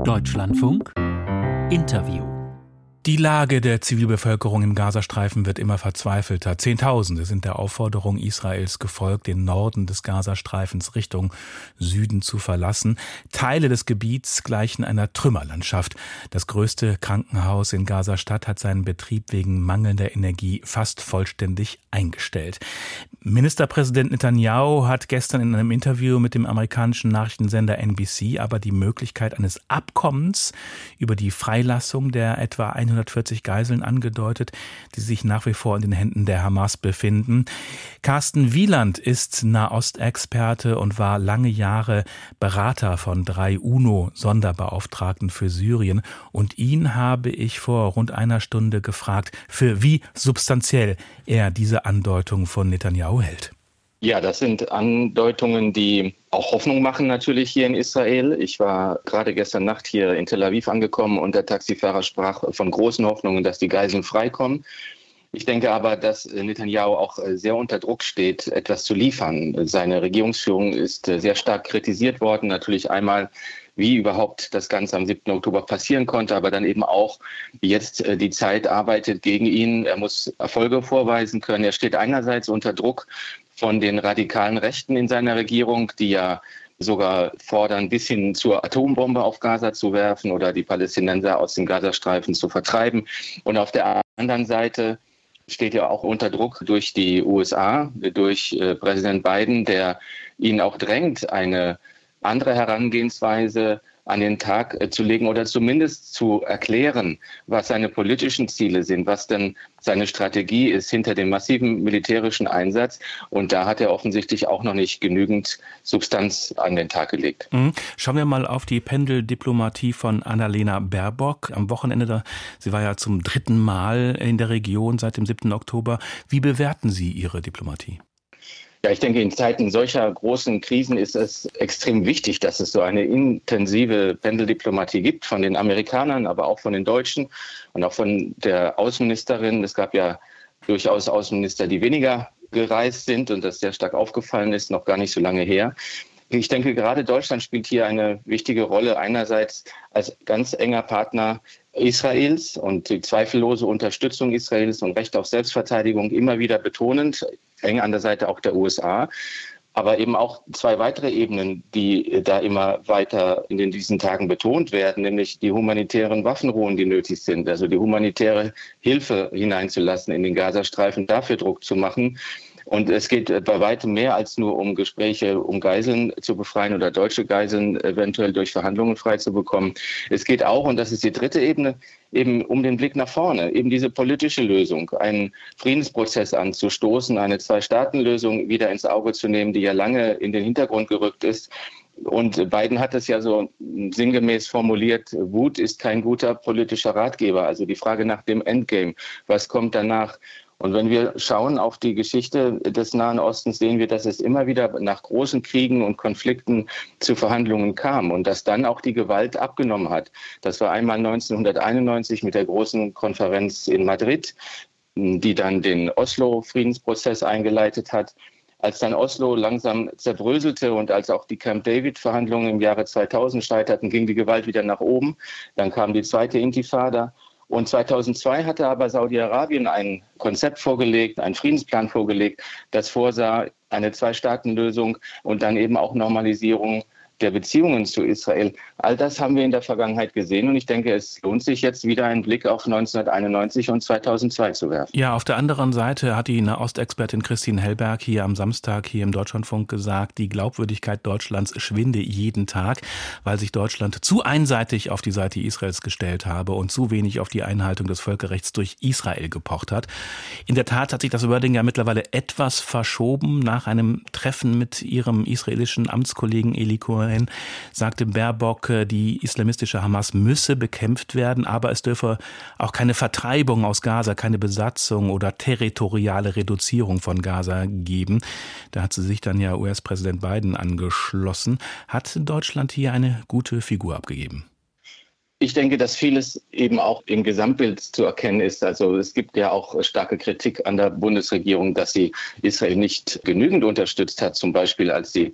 Deutschlandfunk Interview. Die Lage der Zivilbevölkerung im Gazastreifen wird immer verzweifelter. Zehntausende sind der Aufforderung Israels gefolgt, den Norden des Gazastreifens Richtung Süden zu verlassen. Teile des Gebiets gleichen einer Trümmerlandschaft. Das größte Krankenhaus in Gaza-Stadt hat seinen Betrieb wegen mangelnder Energie fast vollständig eingestellt. Ministerpräsident Netanyahu hat gestern in einem Interview mit dem amerikanischen Nachrichtensender NBC aber die Möglichkeit eines Abkommens über die Freilassung der etwa 140 Geiseln angedeutet, die sich nach wie vor in den Händen der Hamas befinden. Carsten Wieland ist Nahostexperte und war lange Jahre Berater von 3 UNO-Sonderbeauftragten für Syrien. Und ihn habe ich vor rund einer Stunde gefragt, für wie substanziell er diese Andeutung von Netanyahu hält. Ja, das sind Andeutungen, die auch Hoffnung machen natürlich hier in Israel. Ich war gerade gestern Nacht hier in Tel Aviv angekommen und der Taxifahrer sprach von großen Hoffnungen, dass die Geiseln freikommen. Ich denke aber, dass Netanyahu auch sehr unter Druck steht, etwas zu liefern. Seine Regierungsführung ist sehr stark kritisiert worden. Natürlich einmal, wie überhaupt das Ganze am 7. Oktober passieren konnte, aber dann eben auch, wie jetzt die Zeit arbeitet gegen ihn. Er muss Erfolge vorweisen können. Er steht einerseits unter Druck von den radikalen Rechten in seiner Regierung, die ja sogar fordern, bis hin zur Atombombe auf Gaza zu werfen oder die Palästinenser aus dem Gazastreifen zu vertreiben. Und auf der anderen Seite steht er auch unter Druck durch die USA, durch Präsident Biden, der ihn auch drängt, eine andere Herangehensweise an den Tag zu legen oder zumindest zu erklären, was seine politischen Ziele sind, was denn seine Strategie ist hinter dem massiven militärischen Einsatz. Und da hat er offensichtlich auch noch nicht genügend Substanz an den Tag gelegt. Schauen wir mal auf die Pendeldiplomatie von Annalena Baerbock. Am Wochenende, sie war ja zum 3. Mal in der Region seit dem 7. Oktober. Wie bewerten Sie ihre Diplomatie? Ja, ich denke, in Zeiten solcher großen Krisen ist es extrem wichtig, dass es so eine intensive Pendeldiplomatie gibt von den Amerikanern, aber auch von den Deutschen und auch von der Außenministerin. Es gab ja durchaus Außenminister, die weniger gereist sind und das sehr stark aufgefallen ist, noch gar nicht so lange her. Ich denke, gerade Deutschland spielt hier eine wichtige Rolle, einerseits als ganz enger Partner Israels und die zweifellose Unterstützung Israels und Recht auf Selbstverteidigung immer wieder betonend, eng an der Seite auch der USA. Aber eben auch 2 weitere Ebenen, die da immer weiter in diesen Tagen betont werden, nämlich die humanitären Waffenruhen, die nötig sind, also die humanitäre Hilfe hineinzulassen in den Gazastreifen, dafür Druck zu machen. Und es geht bei weitem mehr als nur um Gespräche, um Geiseln zu befreien oder deutsche Geiseln eventuell durch Verhandlungen freizubekommen. Es geht auch, und das ist die dritte Ebene, eben um den Blick nach vorne, eben diese politische Lösung, einen Friedensprozess anzustoßen, eine 2-Staaten-Lösung wieder ins Auge zu nehmen, die ja lange in den Hintergrund gerückt ist. Und Biden hat es ja so sinngemäß formuliert, Wut ist kein guter politischer Ratgeber. Also die Frage nach dem Endgame, was kommt danach? Und wenn wir schauen auf die Geschichte des Nahen Ostens, sehen wir, dass es immer wieder nach großen Kriegen und Konflikten zu Verhandlungen kam und dass dann auch die Gewalt abgenommen hat. Das war einmal 1991 mit der großen Konferenz in Madrid, die dann den Oslo-Friedensprozess eingeleitet hat. Als dann Oslo langsam zerbröselte und als auch die Camp David-Verhandlungen im Jahre 2000 scheiterten, ging die Gewalt wieder nach oben. Dann kam die zweite Intifada. Und 2002 hatte aber Saudi-Arabien ein Konzept vorgelegt, einen Friedensplan vorgelegt, das vorsah eine 2-Staaten-Lösung und dann eben auch Normalisierung der Beziehungen zu Israel. All das haben wir in der Vergangenheit gesehen und ich denke, es lohnt sich jetzt wieder einen Blick auf 1991 und 2002 zu werfen. Ja, auf der anderen Seite hat die Nahostexpertin Christine Hellberg hier am Samstag hier im Deutschlandfunk gesagt, die Glaubwürdigkeit Deutschlands schwinde jeden Tag, weil sich Deutschland zu einseitig auf die Seite Israels gestellt habe und zu wenig auf die Einhaltung des Völkerrechts durch Israel gepocht hat. In der Tat hat sich das Wording ja mittlerweile etwas verschoben. Nach einem Treffen mit ihrem israelischen Amtskollegen Eli Cohen sagte Baerbock, die islamistische Hamas müsse bekämpft werden, aber es dürfe auch keine Vertreibung aus Gaza, keine Besatzung oder territoriale Reduzierung von Gaza geben. Da hat sie sich dann ja US-Präsident Biden angeschlossen. Hat Deutschland hier eine gute Figur abgegeben? Ich denke, dass vieles eben auch im Gesamtbild zu erkennen ist. Also es gibt ja auch starke Kritik an der Bundesregierung, dass sie Israel nicht genügend unterstützt hat, zum Beispiel als sie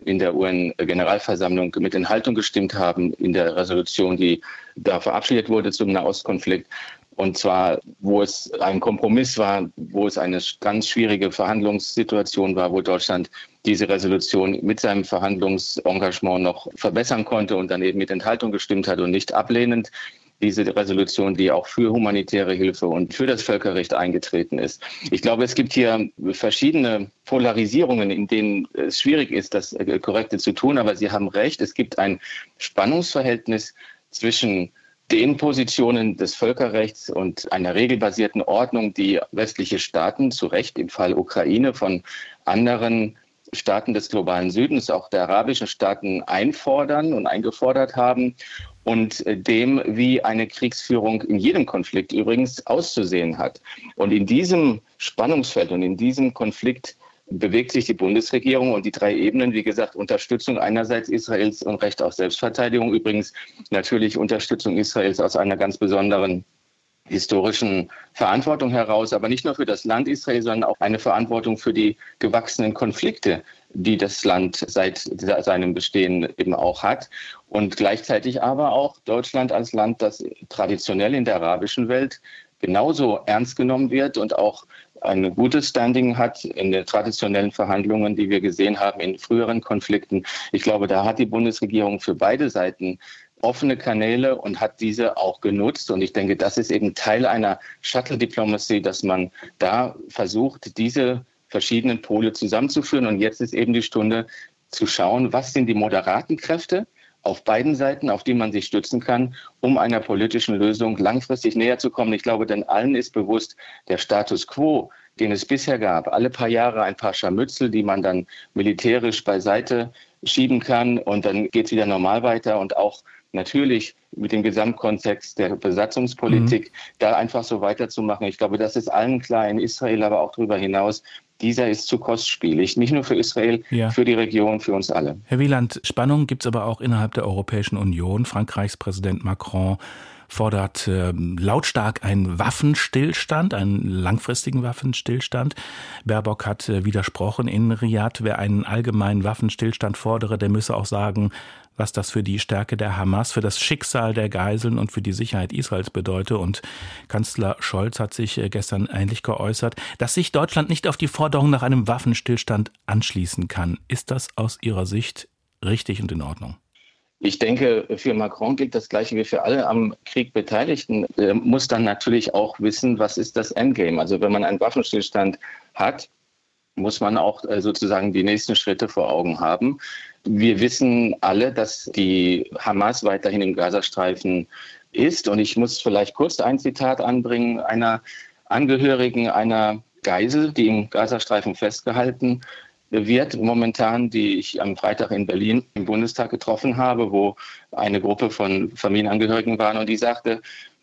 in der UN-Generalversammlung mit Enthaltung gestimmt haben in der Resolution, die da verabschiedet wurde zum Nahostkonflikt. Und zwar, wo es ein Kompromiss war, wo es eine ganz schwierige Verhandlungssituation war, wo Deutschland diese Resolution mit seinem Verhandlungsengagement noch verbessern konnte und dann eben mit Enthaltung gestimmt hat und nicht ablehnend. Diese Resolution, die auch für humanitäre Hilfe und für das Völkerrecht eingetreten ist. Ich glaube, es gibt hier verschiedene Polarisierungen, in denen es schwierig ist, das Korrekte zu tun. Aber Sie haben recht, es gibt ein Spannungsverhältnis zwischen den Positionen des Völkerrechts und einer regelbasierten Ordnung, die westliche Staaten, zu Recht im Fall Ukraine, von anderen Staaten des globalen Südens, auch der arabischen Staaten, einfordern und eingefordert haben, und dem, wie eine Kriegsführung in jedem Konflikt übrigens auszusehen hat. Und in diesem Spannungsfeld und in diesem Konflikt bewegt sich die Bundesregierung und die drei Ebenen, wie gesagt, Unterstützung einerseits Israels und Recht auf Selbstverteidigung, übrigens natürlich Unterstützung Israels aus einer ganz besonderen historischen Verantwortung heraus, aber nicht nur für das Land Israel, sondern auch eine Verantwortung für die gewachsenen Konflikte, die das Land seit seinem Bestehen eben auch hat. Und gleichzeitig aber auch Deutschland als Land, das traditionell in der arabischen Welt genauso ernst genommen wird und auch ein gutes Standing hat in den traditionellen Verhandlungen, die wir gesehen haben in früheren Konflikten. Ich glaube, da hat die Bundesregierung für beide Seiten offene Kanäle und hat diese auch genutzt. Und ich denke, das ist eben Teil einer Shuttle-Diplomacy, dass man da versucht, diese verschiedenen Pole zusammenzuführen. Und jetzt ist eben die Stunde zu schauen, was sind die moderaten Kräfte auf beiden Seiten, auf die man sich stützen kann, um einer politischen Lösung langfristig näher zu kommen. Ich glaube, denn allen ist bewusst, der Status quo, den es bisher gab, alle paar Jahre ein paar Scharmützel, die man dann militärisch beiseite schieben kann und dann geht es wieder normal weiter, und auch natürlich mit dem Gesamtkontext der Besatzungspolitik da einfach so weiterzumachen. Ich glaube, das ist allen klar, in Israel, aber auch darüber hinaus. Dieser ist zu kostspielig, nicht nur für Israel, für die Region, für uns alle. Herr Wieland, Spannung gibt es aber auch innerhalb der Europäischen Union. Frankreichs Präsident Macron fordert lautstark einen Waffenstillstand, einen langfristigen Waffenstillstand. Baerbock hat widersprochen in Riad, wer einen allgemeinen Waffenstillstand fordere, der müsse auch sagen, was das für die Stärke der Hamas, für das Schicksal der Geiseln und für die Sicherheit Israels bedeute. Und Kanzler Scholz hat sich gestern ähnlich geäußert, dass sich Deutschland nicht auf die Forderung nach einem Waffenstillstand anschließen kann. Ist das aus Ihrer Sicht richtig und in Ordnung? Ich denke, für Macron gilt das Gleiche wie für alle am Krieg Beteiligten. Er muss dann natürlich auch wissen, was ist das Endgame. Also wenn man einen Waffenstillstand hat, muss man auch sozusagen die nächsten Schritte vor Augen haben. Wir wissen alle, dass die Hamas weiterhin im Gazastreifen ist. Und ich muss vielleicht kurz ein Zitat anbringen einer Angehörigen einer Geisel, die im Gazastreifen festgehalten wird momentan, die ich am Freitag in Berlin im Bundestag getroffen habe, wo eine Gruppe von Familienangehörigen waren, und die sagte,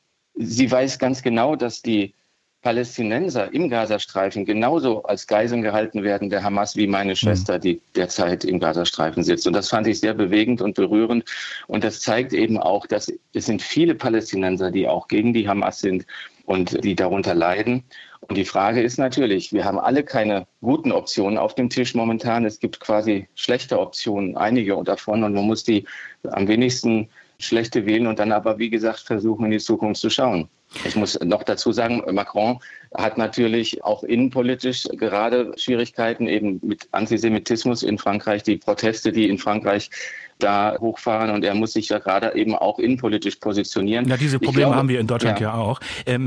sie weiß ganz genau, dass die Palästinenser im Gazastreifen genauso als Geiseln gehalten werden der Hamas wie meine Schwester, die derzeit im Gazastreifen sitzt. Und das fand ich sehr bewegend und berührend. Und das zeigt eben auch, dass es sind viele Palästinenser, die auch gegen die Hamas sind und die darunter leiden. Und die Frage ist natürlich, wir haben alle keine guten Optionen auf dem Tisch momentan. Es gibt quasi schlechte Optionen, einige davon, und man muss die am wenigsten schlechte wählen und dann aber, wie gesagt, versuchen, in die Zukunft zu schauen. Ich muss noch dazu sagen, Macron hat natürlich auch innenpolitisch gerade Schwierigkeiten eben mit Antisemitismus in Frankreich, die Proteste, die in Frankreich da hochfahren, und er muss sich ja gerade eben auch innenpolitisch positionieren. Ja, diese Probleme haben wir in Deutschland ja auch.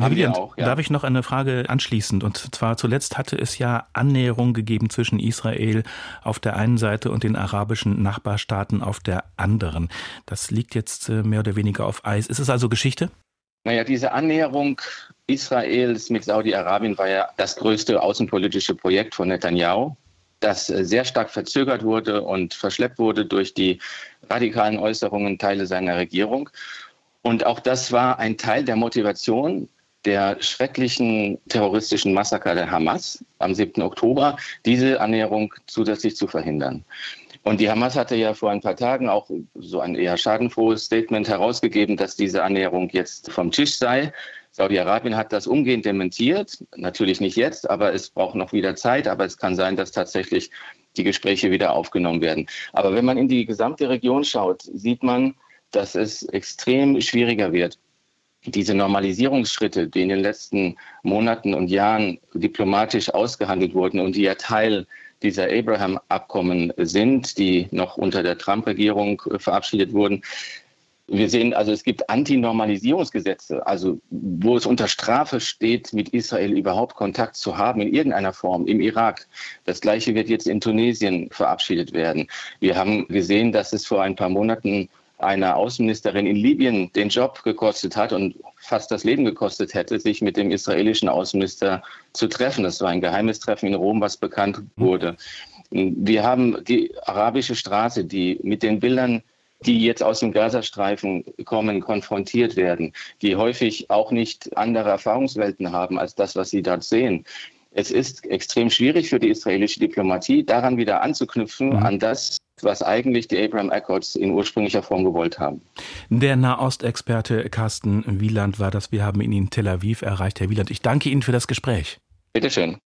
Darf ich noch eine Frage anschließend? Und zwar zuletzt hatte es ja Annäherung gegeben zwischen Israel auf der einen Seite und den arabischen Nachbarstaaten auf der anderen. Das liegt jetzt mehr oder weniger auf Eis. Ist es also Geschichte? Naja, diese Annäherung Israels mit Saudi-Arabien war ja das größte außenpolitische Projekt von Netanyahu, das sehr stark verzögert wurde und verschleppt wurde durch die radikalen Äußerungen Teile seiner Regierung. Und auch das war ein Teil der Motivation der schrecklichen terroristischen Massaker der Hamas am 7. Oktober, diese Annäherung zusätzlich zu verhindern. Und die Hamas hatte ja vor ein paar Tagen auch so ein eher schadenfrohes Statement herausgegeben, dass diese Annäherung jetzt vom Tisch sei. Saudi-Arabien hat das umgehend dementiert. Natürlich nicht jetzt, aber es braucht noch wieder Zeit. Aber es kann sein, dass tatsächlich die Gespräche wieder aufgenommen werden. Aber wenn man in die gesamte Region schaut, sieht man, dass es extrem schwieriger wird. Diese Normalisierungsschritte, die in den letzten Monaten und Jahren diplomatisch ausgehandelt wurden und die ja Teil dieser Abraham-Abkommen sind, die noch unter der Trump-Regierung verabschiedet wurden. Wir sehen also, es gibt Antinormalisierungsgesetze, also wo es unter Strafe steht, mit Israel überhaupt Kontakt zu haben in irgendeiner Form im Irak. Das Gleiche wird jetzt in Tunesien verabschiedet werden. Wir haben gesehen, dass es vor ein paar Monaten einer Außenministerin in Libyen den Job gekostet hat und fast das Leben gekostet hätte, sich mit dem israelischen Außenminister zu treffen. Das war ein geheimes Treffen in Rom, was bekannt wurde. Wir haben die arabische Straße, die mit den Bildern, die jetzt aus dem Gazastreifen kommen, konfrontiert werden, die häufig auch nicht andere Erfahrungswelten haben als das, was sie dort sehen. Es ist extrem schwierig für die israelische Diplomatie, daran wieder anzuknüpfen, an das, was eigentlich die Abraham Accords in ursprünglicher Form gewollt haben. Der Nahostexperte Carsten Wieland war das. Wir haben ihn in Tel Aviv erreicht. Herr Wieland, ich danke Ihnen für das Gespräch. Bitte schön.